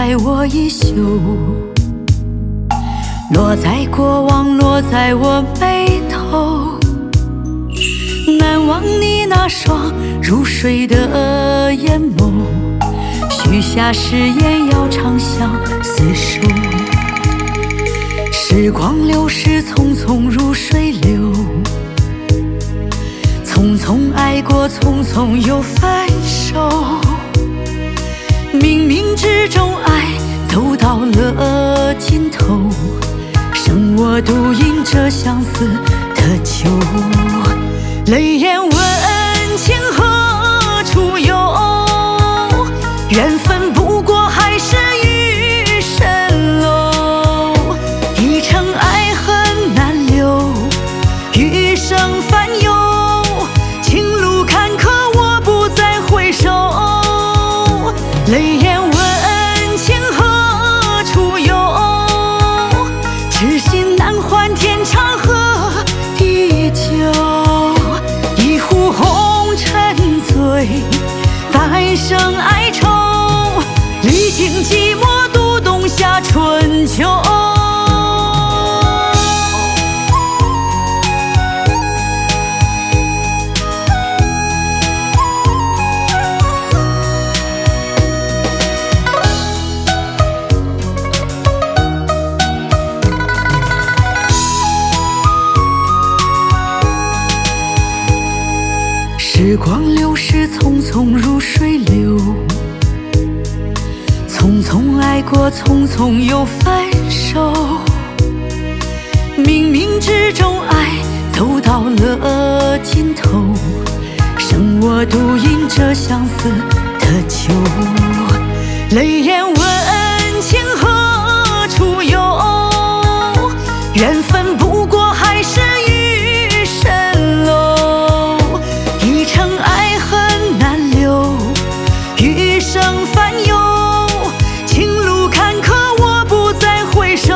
在我衣袖，落在过往，落在我眉头。难忘你那双入睡的眼眸，许下誓言要长相厮守。时光流逝，匆匆如水流，匆匆爱过，匆匆又分手。冥冥之中，爱走到了尽头，剩我独饮这相思的酒。泪眼问情何处有？缘分不过海市与蜃楼，一程爱恨难留，余生烦忧。情路坎坷，我不再回首。泪眼问情何处有？痴心难还天长和地久。一壶红尘醉，半生哀愁，历经寂寞，读冬夏春秋。时光流逝，匆匆如水流，匆匆爱过，匆匆又分手。冥冥之中，爱走到了尽头，剩我独饮这相思的酒。泪眼问情何处有？缘分不过海市与蜃楼，一程爱恨难留，余生烦忧。情路坎坷，我不再回首。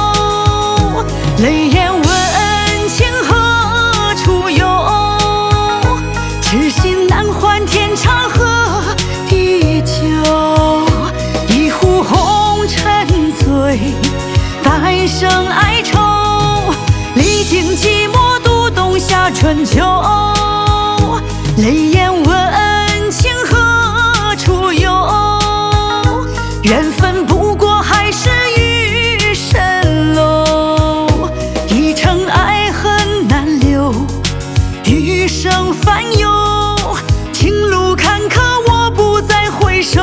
泪眼问情何处有？痴心难还天长和地久。一壶红尘醉，半生哀愁，历经寂寞，读冬夏春秋。泪眼问情何处有？缘分不过海市与蜃楼，一程爱恨难留，余生烦忧。情路坎坷，我不再回首。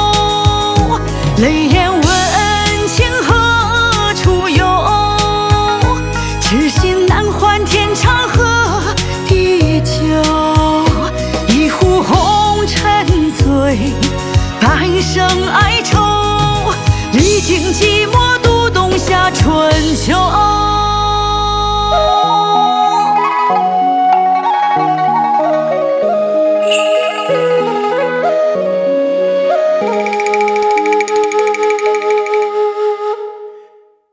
泪眼问情何处有？痴心难还天长和地久。一壶红尘醉，半生哀愁，历经寂寞，读冬夏春秋。